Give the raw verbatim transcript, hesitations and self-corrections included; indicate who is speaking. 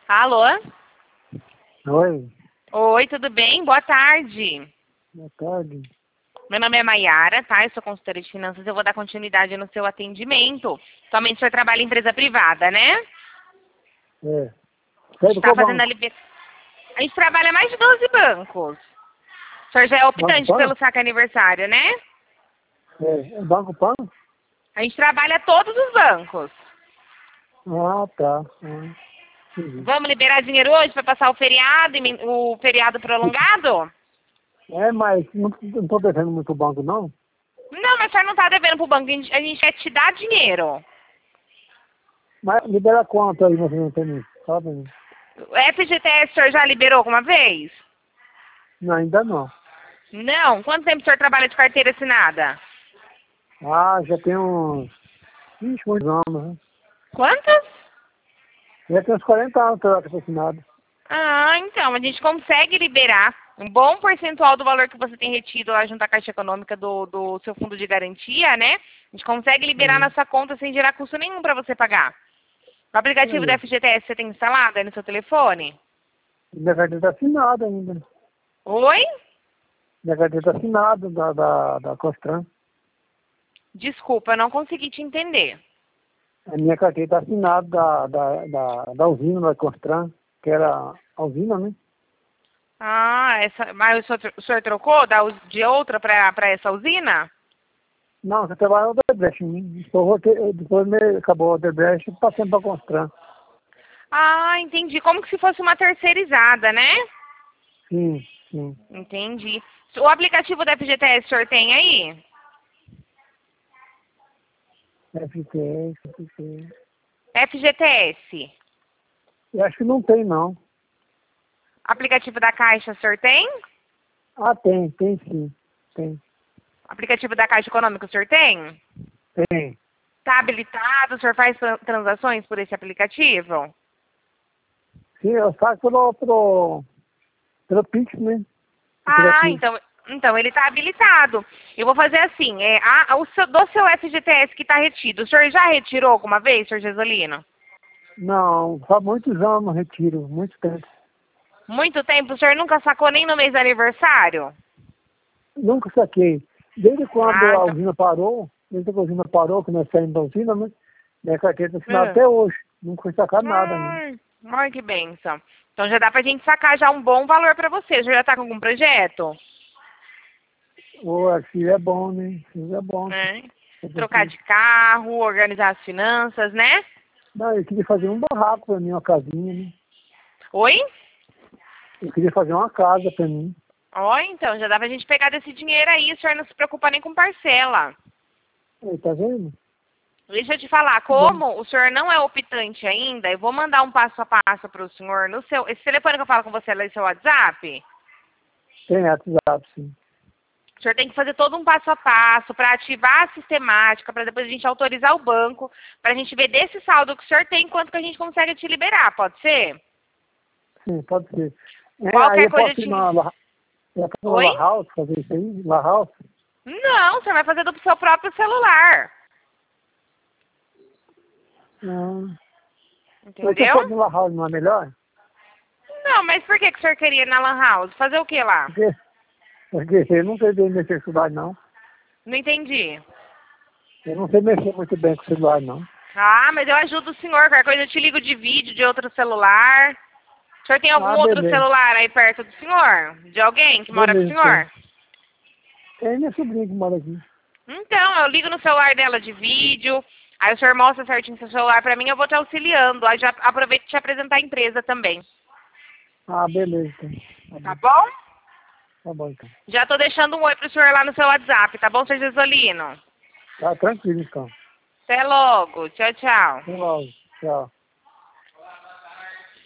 Speaker 1: Alô?
Speaker 2: Oi,
Speaker 1: Oi, tudo bem? Boa tarde.
Speaker 2: boa tarde.
Speaker 1: Meu nome é Maiara, tá? Eu sou consultora de finanças. Eu vou dar continuidade no seu atendimento. Somente o senhor trabalha em empresa privada, né?
Speaker 2: É.
Speaker 1: A
Speaker 2: Sai
Speaker 1: gente
Speaker 2: do
Speaker 1: tá
Speaker 2: qual
Speaker 1: fazendo a
Speaker 2: banco?
Speaker 1: liber... A gente trabalha mais de doze bancos. O senhor já é
Speaker 2: Banco
Speaker 1: optante
Speaker 2: Pan?
Speaker 1: pelo saque aniversário, né?
Speaker 2: É, é Banco Pan?
Speaker 1: A gente trabalha todos os bancos.
Speaker 2: Ah, tá. Ah, entendi.
Speaker 1: Vamos liberar dinheiro hoje para passar o feriado, e men- o feriado prolongado?
Speaker 2: É, mas não, não tô devendo muito banco, não.
Speaker 1: Não, mas o senhor não tá devendo pro banco. A gente, a gente quer te dar dinheiro.
Speaker 2: Mas libera quanto aí, mais ou menos, pra mim? Fala pra mim.
Speaker 1: O F G T S o senhor já liberou alguma vez?
Speaker 2: Não, ainda não.
Speaker 1: Não. Quanto tempo o senhor trabalha de carteira assinada?
Speaker 2: Ah, já tem uns vinte muitos anos, né?
Speaker 1: Quantos?
Speaker 2: Já tem uns quarenta anos que eu tô assinado.
Speaker 1: Ah, então, a gente consegue liberar um bom percentual do valor que você tem retido lá junto à Caixa Econômica do, do seu fundo de garantia, né? A gente consegue liberar na
Speaker 2: Uhum.
Speaker 1: sua conta sem gerar custo nenhum para você pagar. O aplicativo
Speaker 2: Aí,
Speaker 1: da
Speaker 2: ó.
Speaker 1: F G T S você tem instalado aí no seu telefone?
Speaker 2: Minha carteira tá assinada ainda.
Speaker 1: Oi?
Speaker 2: Minha carteira tá assinada da, da, da Costran.
Speaker 1: Desculpa, eu não consegui te entender.
Speaker 2: A minha carteira tá assinada da, da, da, da usina da Costran, que era a usina, né?
Speaker 1: Ah, essa, mas o senhor, o senhor trocou da, us- de outra para essa usina?
Speaker 2: Não, você trabalha no Odebrecht, né? Depois, eu voltei- depois me, acabou o Odebrecht e passei para Constran.
Speaker 1: Ah, entendi. Como que se fosse uma terceirizada, né?
Speaker 2: Sim, sim.
Speaker 1: Entendi. O aplicativo da F G T S o senhor tem aí?
Speaker 2: F T S, F T S.
Speaker 1: F G T S.
Speaker 2: Eu acho que não tem, não.
Speaker 1: Aplicativo da Caixa o senhor tem?
Speaker 2: Ah, tem, tem sim. Tem,
Speaker 1: Aplicativo da Caixa Econômica o senhor tem?
Speaker 2: tem.
Speaker 1: Está habilitado? O senhor faz tran- transações por esse aplicativo?
Speaker 2: Sim, eu faço pelo, pelo, pelo Pix, né?
Speaker 1: Ah,
Speaker 2: Aplicativo.
Speaker 1: então, então ele está habilitado. Eu vou fazer assim, é, a, o seu, do seu F G T S que está retido, o senhor já retirou alguma vez, senhor Gesolino?
Speaker 2: Não, faz muitos anos no retiro, muito tempo.
Speaker 1: Muito tempo? O senhor nunca sacou nem no mês do aniversário?
Speaker 2: Nunca saquei. Desde quando
Speaker 1: Ah,
Speaker 2: a
Speaker 1: então.
Speaker 2: usina parou, desde que a usina parou, que nós saímos da usina, né? Minha carteira está assinada
Speaker 1: É.
Speaker 2: até hoje. Nunca foi sacar nada, né?
Speaker 1: Ai, ai, que bênção. Então já dá pra gente sacar já um bom valor pra você. O senhor já tá com algum projeto?
Speaker 2: Ô, assim é bom, né? Assim é bom.
Speaker 1: É.
Speaker 2: É
Speaker 1: Trocar
Speaker 2: porque-
Speaker 1: de carro, organizar as finanças, né?
Speaker 2: Não, eu queria fazer um barraco pra mim, uma casinha, né?
Speaker 1: Oi?
Speaker 2: Eu queria fazer uma casa pra mim.
Speaker 1: Ó, então, já dá pra gente pegar desse dinheiro aí, o senhor não se preocupa nem com parcela.
Speaker 2: Aí, tá vendo?
Speaker 1: Deixa eu te falar,
Speaker 2: Tá bom.
Speaker 1: como o senhor não é optante ainda, eu vou mandar um passo a passo para o senhor no seu. Esse telefone que eu falo com você é no seu WhatsApp?
Speaker 2: Tem WhatsApp, sim.
Speaker 1: O senhor tem que fazer todo um passo a passo para ativar a sistemática, para depois a gente autorizar o banco, para a gente ver desse saldo que o senhor tem, quanto que a gente consegue te liberar, pode ser?
Speaker 2: Sim, pode ser. É, aí
Speaker 1: Qualquer
Speaker 2: eu
Speaker 1: coisa eu
Speaker 2: posso ir
Speaker 1: te...
Speaker 2: na, La- eu posso ir na
Speaker 1: Oi?
Speaker 2: La House fazer isso aí? La House?
Speaker 1: Não, o senhor vai fazer do seu próprio celular,
Speaker 2: Não. Mas se eu for
Speaker 1: entendeu?
Speaker 2: no La House, não é melhor?
Speaker 1: Não, mas por que, que o senhor queria ir na Lan House? Fazer o que lá?
Speaker 2: Porque, porque eu não sei bem mexer com celular, não.
Speaker 1: Não entendi.
Speaker 2: Eu não sei mexer muito bem com celular, não.
Speaker 1: Ah, mas eu ajudo o senhor, qualquer coisa eu te ligo de vídeo de outro celular. O senhor tem algum
Speaker 2: Ah,
Speaker 1: outro
Speaker 2: beleza.
Speaker 1: celular aí perto do senhor? De alguém que mora com o
Speaker 2: Beleza, então.
Speaker 1: senhor?
Speaker 2: Tem minha sobrinha que mora aqui.
Speaker 1: Então, eu ligo no celular dela de vídeo, aí o senhor mostra certinho seu celular pra mim, eu vou te auxiliando. Aí já aproveito e te apresentar a empresa também.
Speaker 2: Ah, beleza, então. Tá
Speaker 1: Tá
Speaker 2: bom.
Speaker 1: bom?
Speaker 2: Tá bom, então.
Speaker 1: Já tô deixando um oi pro senhor lá no seu WhatsApp, tá bom, senhor Gesolino?
Speaker 2: Tá tranquilo, então.
Speaker 1: Até logo. Tchau, tchau.
Speaker 2: Até logo. Tchau.